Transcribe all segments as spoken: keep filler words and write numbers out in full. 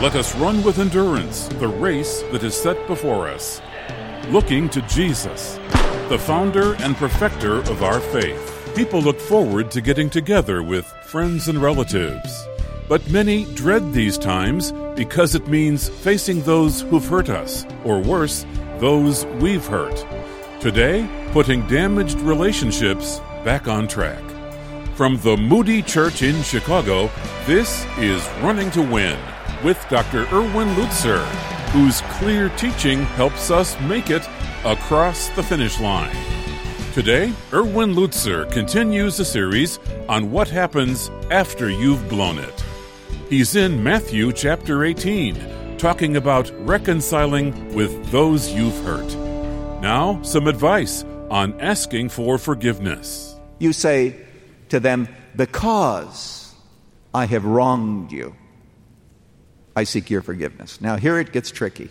Let us run with endurance the race that is set before us, looking to Jesus, the founder and perfecter of our faith. People look forward to getting together with friends and relatives, but many dread these times because it means facing those who've hurt us, or worse, those we've hurt. Today, putting damaged relationships back on track. From the Moody Church in Chicago, this is Running to Win with Doctor Erwin Lutzer, whose clear teaching helps us make it across the finish line. Today, Erwin Lutzer continues the series on what happens after you've blown it. He's in Matthew chapter eighteen, talking about reconciling with those you've hurt. Now, some advice on asking for forgiveness. You say to them, because I have wronged you, I seek your forgiveness. Now, here it gets tricky.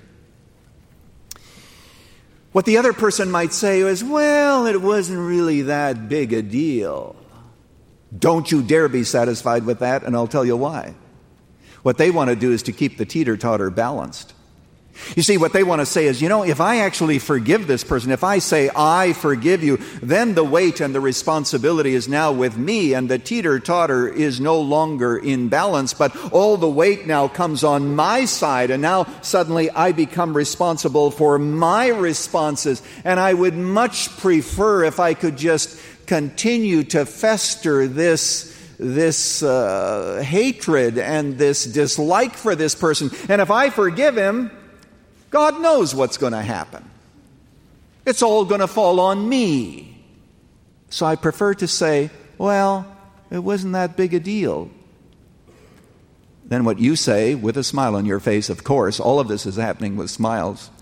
What the other person might say is, well, it wasn't really that big a deal. Don't you dare be satisfied with that, and I'll tell you why. What they want to do is to keep the teeter-totter balanced. You see, what they want to say is, you know, if I actually forgive this person, if I say, I forgive you, then the weight and the responsibility is now with me, and the teeter-totter is no longer in balance, but all the weight now comes on my side, and now suddenly I become responsible for my responses, and I would much prefer if I could just continue to fester this this uh, hatred and this dislike for this person. And if I forgive him, God knows what's going to happen. It's all going to fall on me. So I prefer to say, well, it wasn't that big a deal. Then what you say, with a smile on your face, of course, all of this is happening with smiles.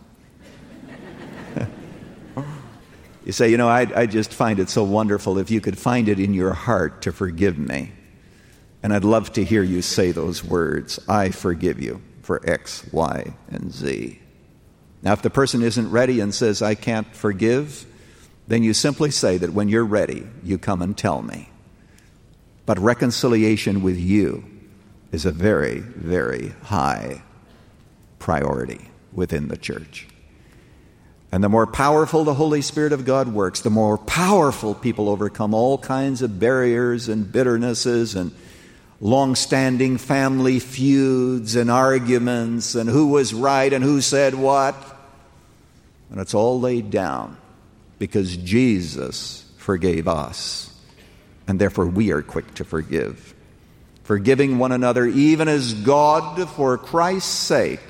You say, you know, I, I just find it so wonderful if you could find it in your heart to forgive me. And I'd love to hear you say those words, I forgive you for X, Y, and Z. Now, if the person isn't ready and says, I can't forgive, then you simply say that when you're ready, you come and tell me. But reconciliation with you is a very, very high priority within the church. And the more powerful the Holy Spirit of God works, the more powerful people overcome all kinds of barriers and bitternesses and long-standing family feuds and arguments and who was right and who said what. And it's all laid down because Jesus forgave us. And therefore we are quick to forgive. Forgiving one another even as God, for Christ's sake,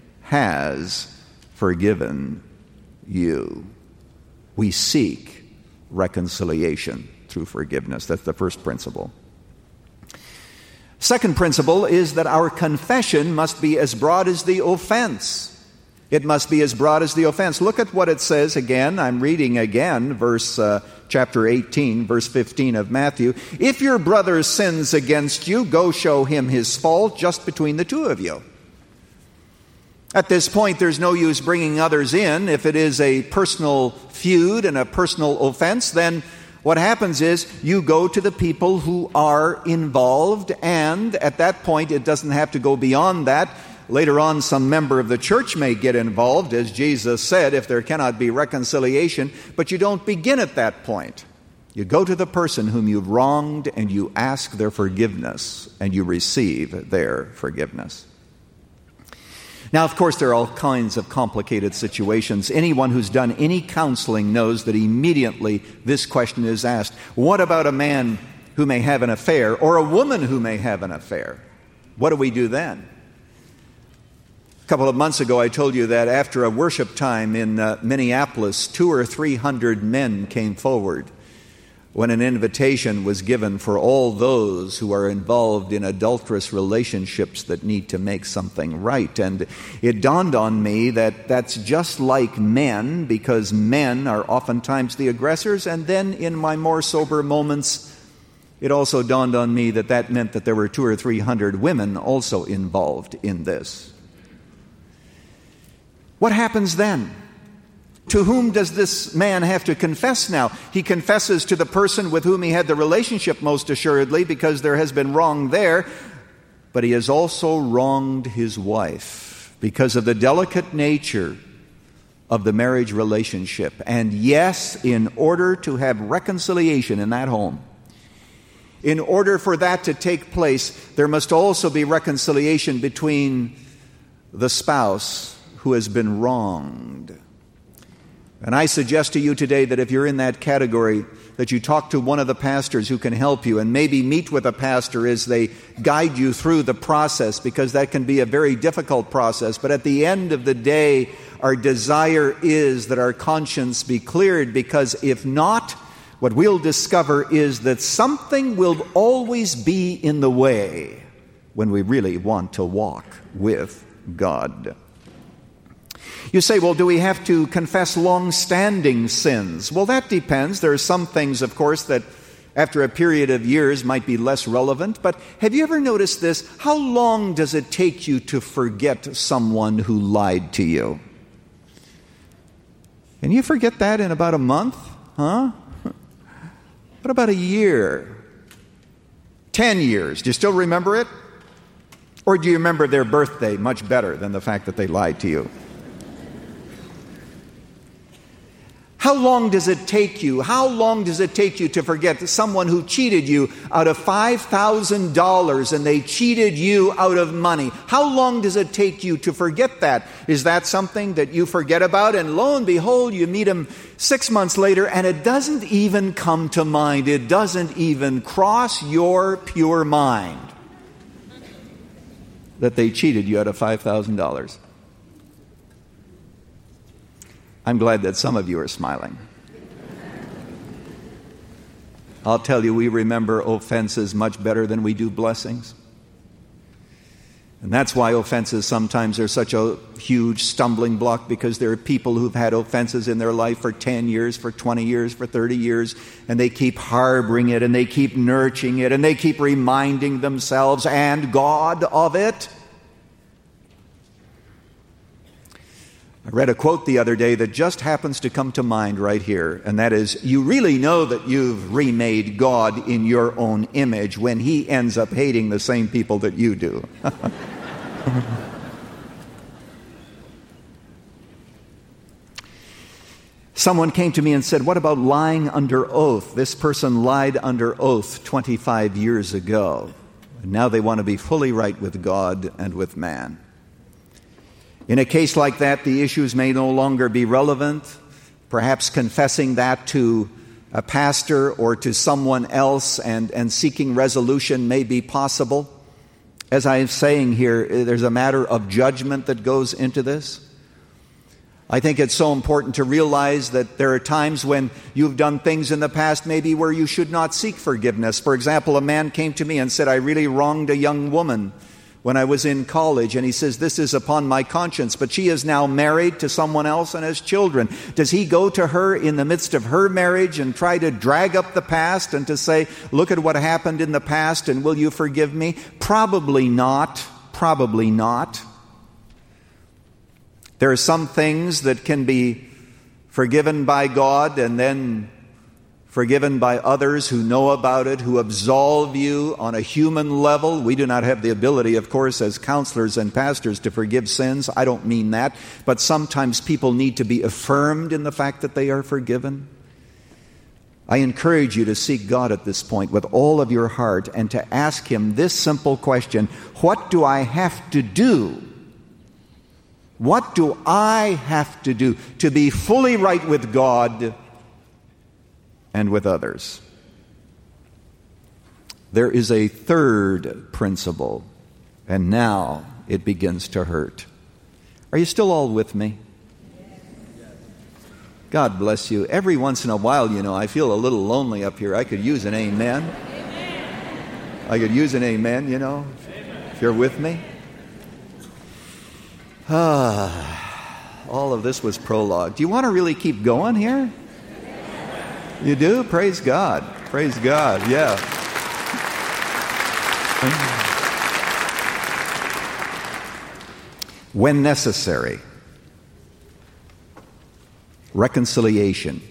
has forgiven you. We seek reconciliation through forgiveness. That's the first principle. Second principle is that our confession must be as broad as the offense. It must be as broad as the offense. Look at what it says again. I'm reading again, verse uh, chapter eighteen, verse fifteen of Matthew. If your brother sins against you, go show him his fault just between the two of you. At this point, there's no use bringing others in. If it is a personal feud and a personal offense, then what happens is you go to the people who are involved, and at that point, it doesn't have to go beyond that. Later on, some member of the church may get involved, as Jesus said, if there cannot be reconciliation, but you don't begin at that point. You go to the person whom you've wronged, and you ask their forgiveness, and you receive their forgiveness. Now, of course, there are all kinds of complicated situations. Anyone who's done any counseling knows that immediately this question is asked. What about a man who may have an affair or a woman who may have an affair? What do we do then? A couple of months ago, I told you that after a worship time in uh, Minneapolis, two or three hundred men came forward when an invitation was given for all those who are involved in adulterous relationships that need to make something right. And it dawned on me that that's just like men, because men are oftentimes the aggressors. And then in my more sober moments, it also dawned on me that that meant that there were two or three hundred women also involved in this. What happens then? To whom does this man have to confess now? He confesses to the person with whom he had the relationship most assuredly, because there has been wrong there. but he has also wronged his wife because of the delicate nature of the marriage relationship. And yes, in order to have reconciliation in that home, in order for that to take place, there must also be reconciliation between the spouse who has been wronged. And I suggest to you today that if you're in that category, that you talk to one of the pastors who can help you, and maybe meet with a pastor as they guide you through the process, because that can be a very difficult process. But at the end of the day, our desire is that our conscience be cleared, because if not, what we'll discover is that something will always be in the way when we really want to walk with God. You say, well, do we have to confess long-standing sins? Well, that depends. There are some things, of course, that after a period of years might be less relevant. But have you ever noticed this? How long does it take you to forget someone who lied to you? Can you forget that in about a month? Huh? What about a year? Ten years? Do you still remember it? Or do you remember their birthday much better than the fact that they lied to you? How long does it take you? How long does it take you to forget someone who cheated you out of five thousand dollars and they cheated you out of money? How long does it take you to forget that? Is that something that you forget about, and lo and behold, you meet them six months later and it doesn't even come to mind. It doesn't even cross your pure mind that they cheated you out of five thousand dollars. I'm glad that some of you are smiling. I'll tell you, we remember offenses much better than we do blessings. And that's why offenses sometimes are such a huge stumbling block, because there are people who've had offenses in their life for ten years, for twenty years, for thirty years, and they keep harboring it, and they keep nurturing it, and they keep reminding themselves and God of it. I read a quote the other day that just happens to come to mind right here, and that is, you really know that you've remade God in your own image when He ends up hating the same people that you do. Someone came to me and said, what about lying under oath? This person lied under oath twenty-five years ago, and now they want to be fully right with God and with man. In a case like that, the issues may no longer be relevant. Perhaps confessing that to a pastor or to someone else and, and seeking resolution may be possible. As I am saying here, there's a matter of judgment that goes into this. I think it's so important to realize that there are times when you've done things in the past maybe where you should not seek forgiveness. For example, a man came to me and said, I really wronged a young woman when I was in college, and he says, this is upon my conscience, but she is now married to someone else and has children. Does he go to her in the midst of her marriage and try to drag up the past and to say, look at what happened in the past and will you forgive me? Probably not. Probably not. There are some things that can be forgiven by God and then forgiven by others who know about it, who absolve you on a human level. We do not have the ability, of course, as counselors and pastors to forgive sins. I don't mean that. But sometimes people need to be affirmed in the fact that they are forgiven. I encourage you to seek God at this point with all of your heart and to ask Him this simple question: what do I have to do? What do I have to do to be fully right with God and with others? There is a third principle, and now it begins to hurt. Are you still all with me? God bless you. Every once in a while, you know, I feel a little lonely up here. I could use an amen. I could use an amen, you know, if you're with me. Ah, all of this was prologue. Do you want to really keep going here? You do? Praise God. Praise God. Yeah. When necessary, reconciliation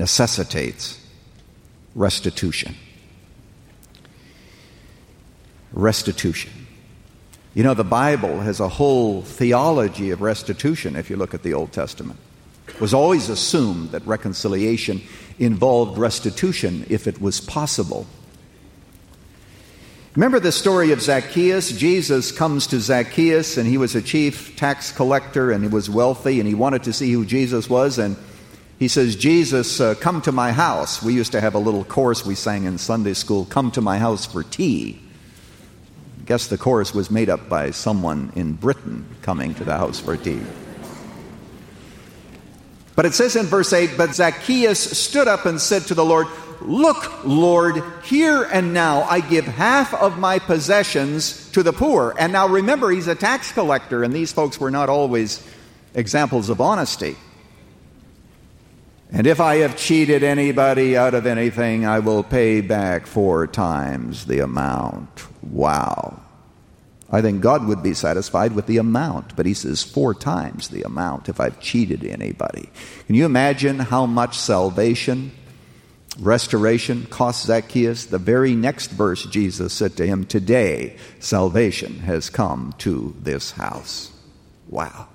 necessitates restitution. restitution. You know, the Bible has a whole theology of restitution if you look at the Old Testament. It was always assumed that reconciliation involved restitution if it was possible. Remember the story of Zacchaeus? Jesus comes to Zacchaeus, and he was a chief tax collector, and he was wealthy, and he wanted to see who Jesus was, and he says, Jesus, uh, come to my house. We used to have a little chorus we sang in Sunday school, come to my house for tea. I guess the chorus was made up by someone in Britain coming to the house for tea. But it says in verse eight, but Zacchaeus stood up and said to the Lord, look, Lord, here and now I give half of my possessions to the poor. And now remember, he's a tax collector, and these folks were not always examples of honesty. And if I have cheated anybody out of anything, I will pay back four times the amount. Wow. I think God would be satisfied with the amount, but he says four times the amount if I've cheated anybody. Can you imagine how much salvation, restoration cost Zacchaeus? The very next verse, Jesus said to him, today salvation has come to this house. Wow.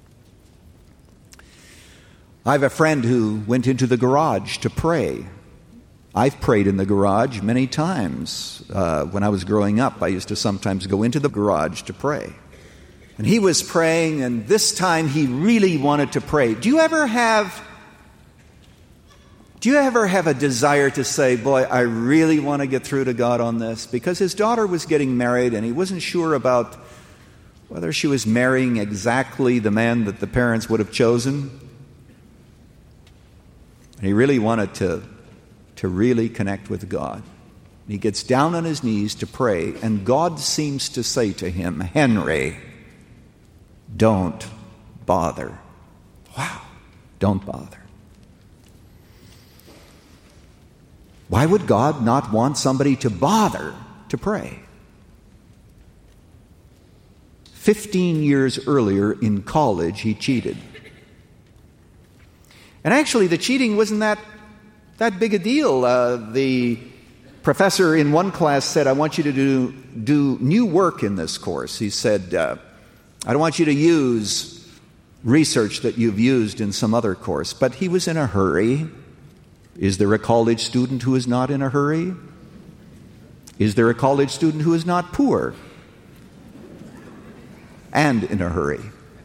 I have a friend who went into the garage to pray. I've prayed in the garage many times. Uh, when I was growing up, I used to sometimes go into the garage to pray. And he was praying, and this time he really wanted to pray. Do you ever have, do you ever have a desire to say, boy, I really want to get through to God on this? Because his daughter was getting married, and he wasn't sure about whether she was marrying exactly the man that the parents would have chosen. And he really wanted to, to really connect with God. And he gets down on his knees to pray, and God seems to say to him, Henry, don't bother. Wow, don't bother. Why would God not want somebody to bother to pray? Fifteen years earlier in college, he cheated. And actually, the cheating wasn't that, that big a deal. Uh, the professor in one class said, I want you to do, do new work in this course. He said, uh, I don't want you to use research that you've used in some other course. But he was in a hurry. Is there a college student who is not in a hurry? Is there a college student who is not poor and in a hurry?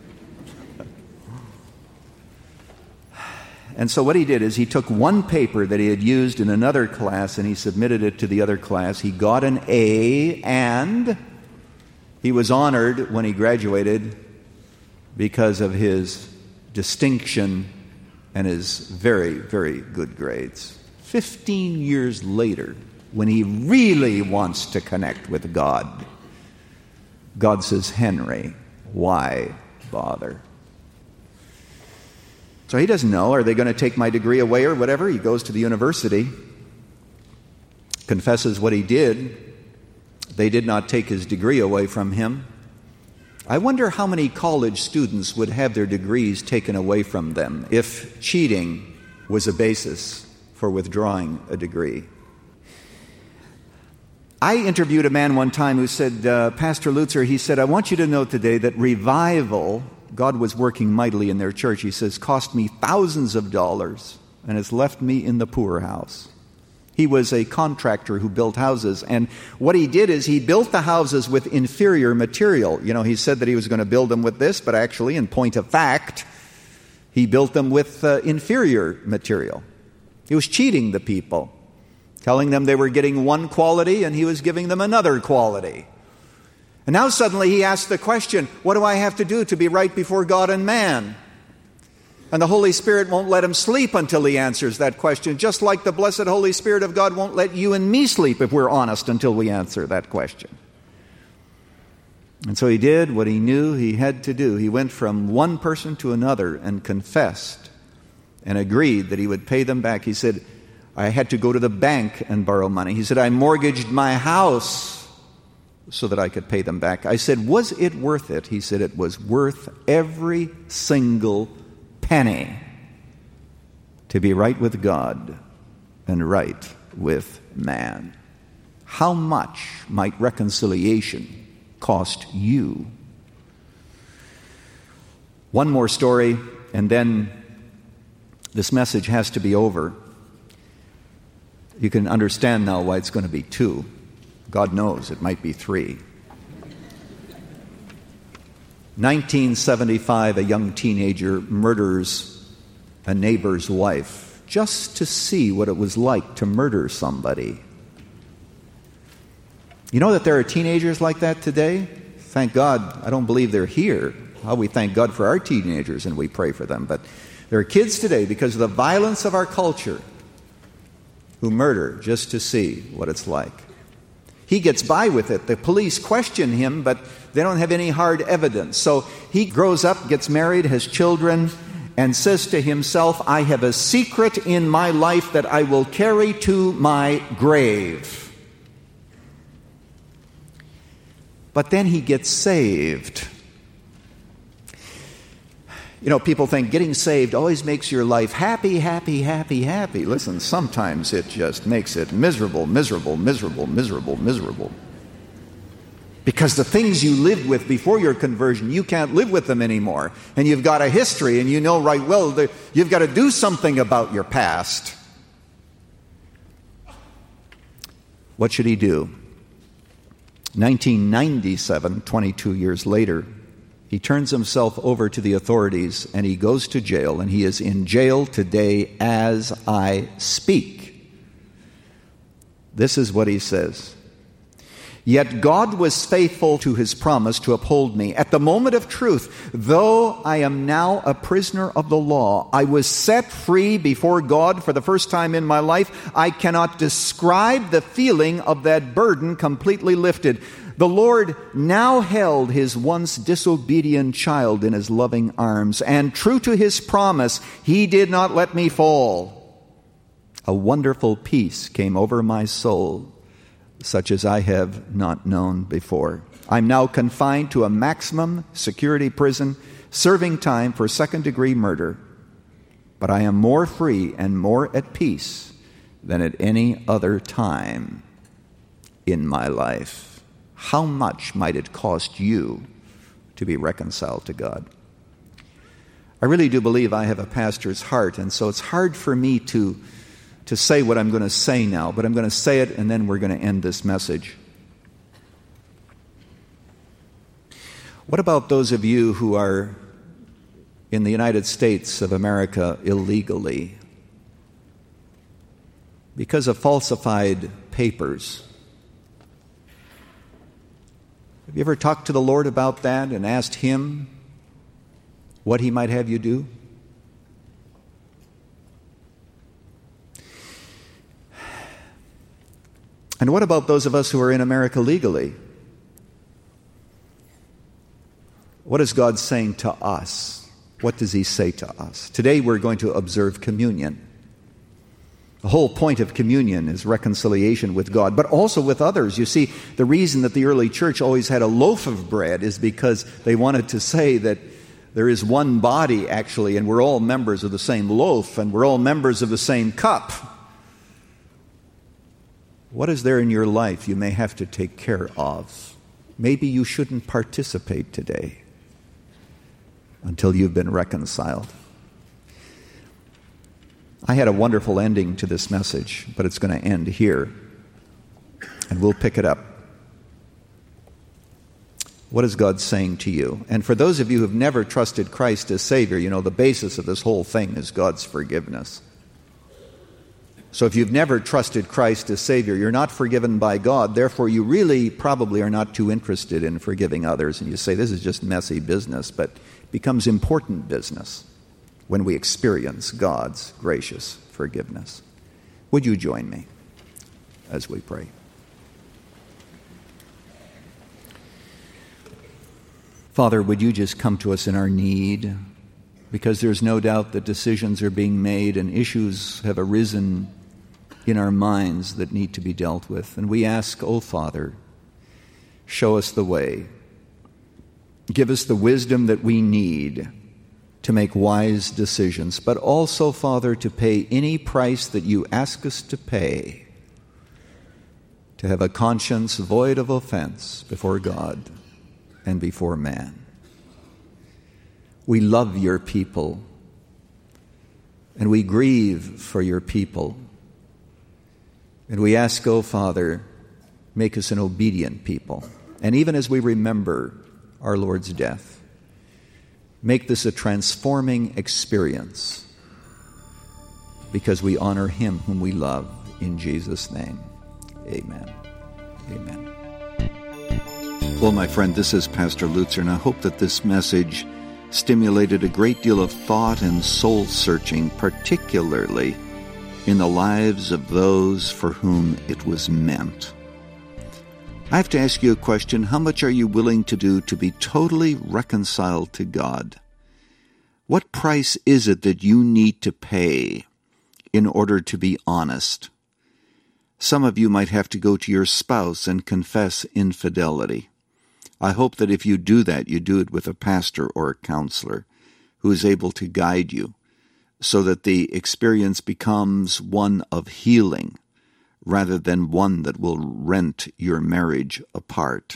And so what he did is he took one paper that he had used in another class and he submitted it to the other class. He got an A, and he was honored when he graduated because of his distinction and his very, very good grades. Fifteen years later, when he really wants to connect with God, God says, Henry, why bother? So he doesn't know, are they going to take my degree away or whatever? He goes to the university, confesses what he did. They did not take his degree away from him. I wonder how many college students would have their degrees taken away from them if cheating was a basis for withdrawing a degree. I interviewed a man one time who said, uh, Pastor Lutzer, he said, I want you to know today that revival, God was working mightily in their church, he says, cost me thousands of dollars and has left me in the poorhouse. He was a contractor who built houses, and what he did is he built the houses with inferior material. You know, he said that he was going to build them with this, but actually, in point of fact, he built them with uh, inferior material. He was cheating the people, telling them they were getting one quality and he was giving them another quality. And now suddenly he asks the question, what do I have to do to be right before God and man? And the Holy Spirit won't let him sleep until he answers that question, just like the blessed Holy Spirit of God won't let you and me sleep if we're honest until we answer that question. And so he did what he knew he had to do. He went from one person to another and confessed and agreed that he would pay them back. He said, I had to go to the bank and borrow money. He said, I mortgaged my house so that I could pay them back. I said, was it worth it? He said, it was worth every single penny to be right with God and right with man. How much might reconciliation cost you? One more story, and then this message has to be over. You can understand now why it's going to be two. God knows it might be three. nineteen seventy-five, a young teenager murders a neighbor's wife just to see what it was like to murder somebody. You know that there are teenagers like that today? Thank God, I don't believe they're here. How we thank God for our teenagers and we pray for them. But there are kids today, because of the violence of our culture, who murder just to see what it's like. He gets by with it. The police question him, but they don't have any hard evidence. So he grows up, gets married, has children, and says to himself, I have a secret in my life that I will carry to my grave. But then he gets saved. You know, people think getting saved always makes your life happy, happy, happy, happy. Listen, sometimes it just makes it miserable, miserable, miserable, miserable, miserable. Because the things you lived with before your conversion, you can't live with them anymore. And you've got a history, and you know right well that you've got to do something about your past. What should he do? nineteen ninety-seven, twenty-two years later, he turns himself over to the authorities, and he goes to jail, and he is in jail today as I speak. This is what he says. Yet God was faithful to his promise to uphold me. At the moment of truth, though I am now a prisoner of the law, I was set free before God for the first time in my life. I cannot describe the feeling of that burden completely lifted. The Lord now held his once disobedient child in his loving arms, and true to his promise, he did not let me fall. A wonderful peace came over my soul, such as I have not known before. I'm now confined to a maximum security prison, serving time for second-degree murder. But I am more free and more at peace than at any other time in my life. How much might it cost you to be reconciled to God? I really do believe I have a pastor's heart, and so it's hard for me to to say what I'm going to say now, but I'm going to say it, and then we're going to end this message. What about those of you who are in the United States of America illegally because of falsified papers? Have you ever talked to the Lord about that and asked him what he might have you do? And what about those of us who are in America legally? What is God saying to us? What does he say to us? Today we're going to observe communion. The whole point of communion is reconciliation with God, but also with others. You see, the reason that the early church always had a loaf of bread is because they wanted to say that there is one body, actually, and we're all members of the same loaf, and we're all members of the same cup. What is there in your life you may have to take care of? Maybe you shouldn't participate today until you've been reconciled. I had a wonderful ending to this message, but it's going to end here, and we'll pick it up. What is God saying to you? And for those of you who have never trusted Christ as Savior, you know, the basis of this whole thing is God's forgiveness. So if you've never trusted Christ as Savior, you're not forgiven by God. Therefore, you really probably are not too interested in forgiving others. And you say, this is just messy business, but it becomes important business when we experience God's gracious forgiveness. Would you join me as we pray? Father, would you just come to us in our need? Because there's no doubt that decisions are being made and issues have arisen in our minds that need to be dealt with. And we ask, oh Father, show us the way. Give us the wisdom that we need to make wise decisions, but also, Father, to pay any price that you ask us to pay to have a conscience void of offense before God and before man. We love your people, and we grieve for your people. And we ask, oh Father, make us an obedient people. And even as we remember our Lord's death, make this a transforming experience, because we honor him whom we love. In Jesus' name, amen. Amen. Well, my friend, this is Pastor Lutzer, and I hope that this message stimulated a great deal of thought and soul-searching, particularly in the lives of those for whom it was meant. I have to ask you a question. How much are you willing to do to be totally reconciled to God? What price is it that you need to pay in order to be honest? Some of you might have to go to your spouse and confess infidelity. I hope that if you do that, you do it with a pastor or a counselor who is able to guide you so that the experience becomes one of healing rather than one that will rent your marriage apart.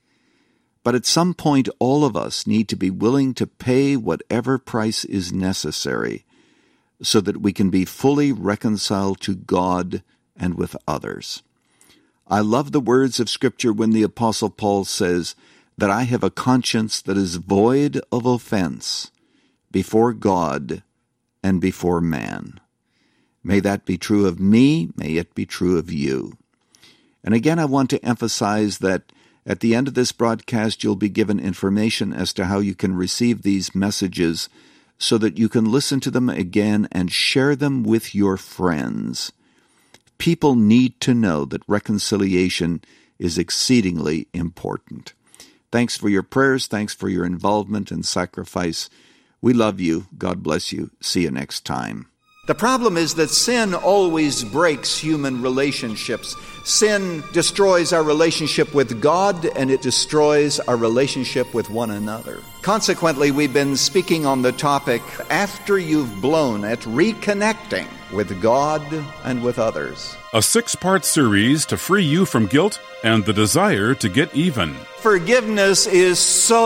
But at some point, all of us need to be willing to pay whatever price is necessary so that we can be fully reconciled to God and with others. I love the words of Scripture when the Apostle Paul says that I have a conscience that is void of offense before God and before man. May that be true of me. May it be true of you. And again, I want to emphasize that at the end of this broadcast, you'll be given information as to how you can receive these messages so that you can listen to them again and share them with your friends. People need to know that reconciliation is exceedingly important. Thanks for your prayers. Thanks for your involvement and sacrifice. We love you. God bless you. See you next time. The problem is that sin always breaks human relationships. Sin destroys our relationship with God, and it destroys our relationship with one another. Consequently, we've been speaking on the topic, after you've blown it, reconnecting with God and with others. A six-part series to free you from guilt and the desire to get even. Forgiveness is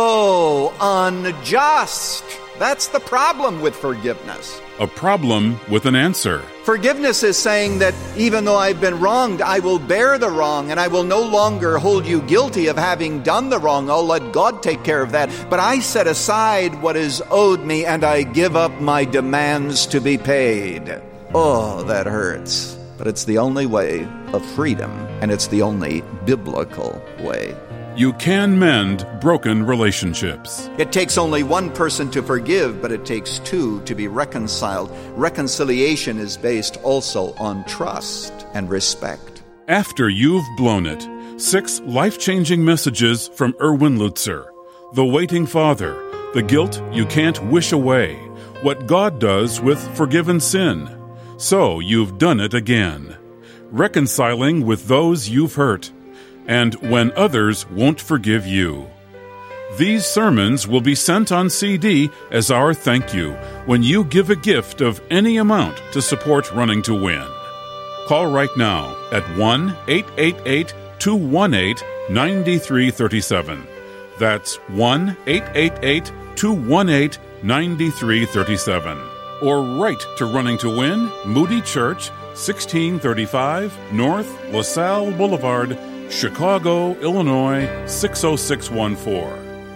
so unjust. That's the problem with forgiveness. A problem with an answer. Forgiveness is saying that even though I've been wronged, I will bear the wrong, and I will no longer hold you guilty of having done the wrong. I'll let God take care of that. But I set aside what is owed me, and I give up my demands to be paid. Oh, that hurts. But it's the only way of freedom, and it's the only biblical way. You can mend broken relationships. It takes only one person to forgive, but it takes two to be reconciled. Reconciliation is based also on trust and respect. After You've Blown It, six life-changing messages from Erwin Lutzer. The Waiting Father, the guilt you can't wish away, what God does with forgiven sin. So you've done it again. Reconciling with those you've hurt, and when others won't forgive you. These sermons will be sent on C D as our thank you when you give a gift of any amount to support Running to Win. Call right now at one eight eight eight, two one eight, nine three three seven. That's one eight eight eight, two one eight, nine three three seven. Or write to Running to Win, Moody Church, sixteen thirty-five North LaSalle Boulevard, Chicago, Illinois, six oh six one four.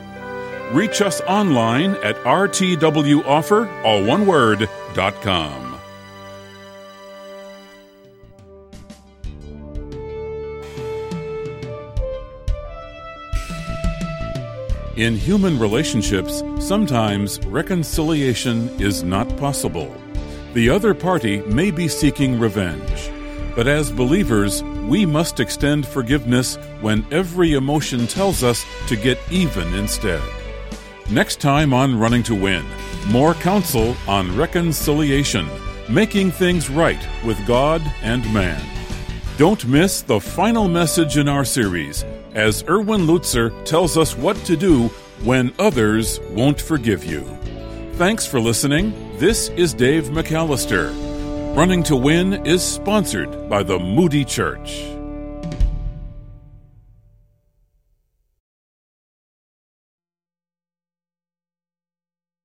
Reach us online at r t w offer, all one word, dot com. In human relationships, sometimes reconciliation is not possible. The other party may be seeking revenge. But as believers, we must extend forgiveness when every emotion tells us to get even instead. Next time on Running to Win, more counsel on reconciliation, making things right with God and man. Don't miss the final message in our series, as Erwin Lutzer tells us what to do when others won't forgive you. Thanks for listening. This is Dave McAllister. Running to Win is sponsored by the Moody Church.